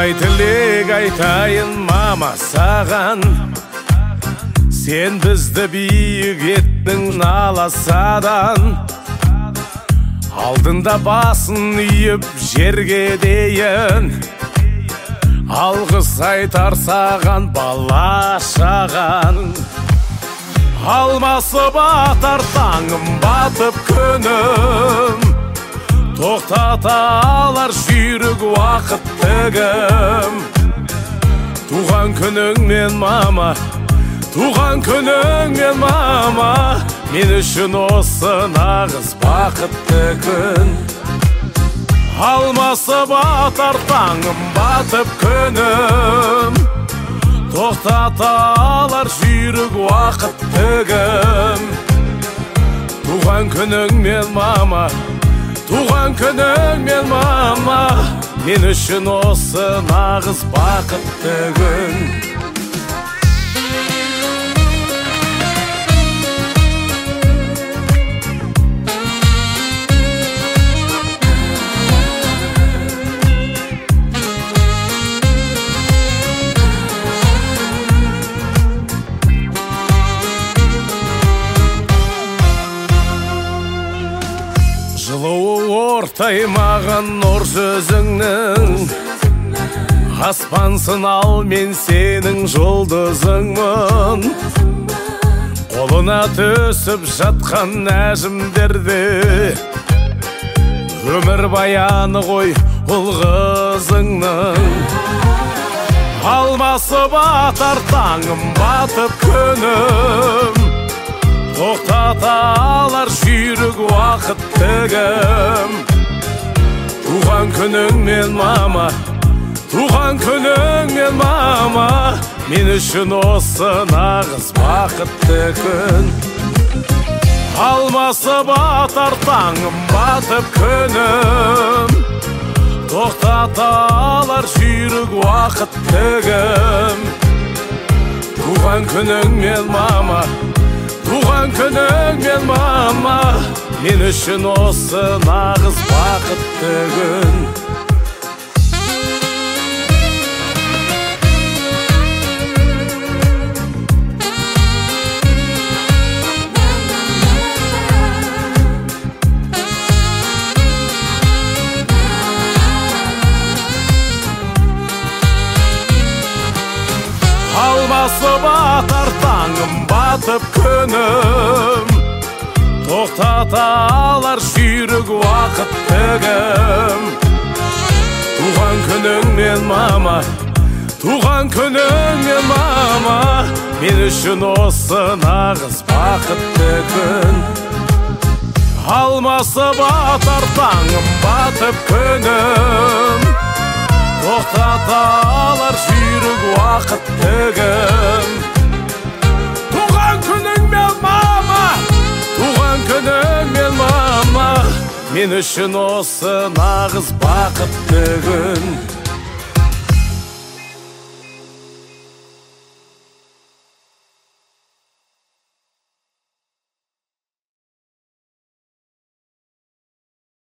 осылай тілек айтайын мама саған. Сен бізді биік еттің аласадан, алдында басын үйіп жерге дейін. Алғыс айтар саған бала шаған. Алмасы батар таңым батып күнім, тоқтата алар жүйрік уақыт тігім. Туған күніңмен мама, туған күніңмен мама, мен үшін осы нағыз бақытты күн. Алмасы батар таңым батып күнім, тоқтата алар жүйрік уақыт тігім. Туған күніңмен мама, туған күніңмен мама, мен үшін осы нағыз бақытты күн. Жылуы ортаймаған нұр сөзіңнің, аспансын ал мен сенің жұлдызыңмын. Қолына түсіп жатқан нәжімдерде өмір баяны ғой ұл қызыңның. Алмасы батар таңым батып күнім, тоқтата алар жүйрік уақыт тігім. Туған күніңмен мама, туған күніңмен мама, мен үшін осы нағыз бақытты күн. Алмасы батар таңым батып күнім, тоқтата алар жүйрік уақыт тігім. Туған күніңмен мама, туған күніңмен мама, мен үшін осы нағыз бақытты күн. Алмасы батар таңым батып күнім, тоқтата алар жүйрік уақыт тігім. Туған күніңмен мама, туған күніңмен мама, мен үшін осы нағыз бақытты күн. Алмасы батар таңым батып күнім, тоқтата алар жүйрік уақыт тігім. Туған күніңмен мама, туған күніңмен мама, мен үшін осы нағыз бақытты күн.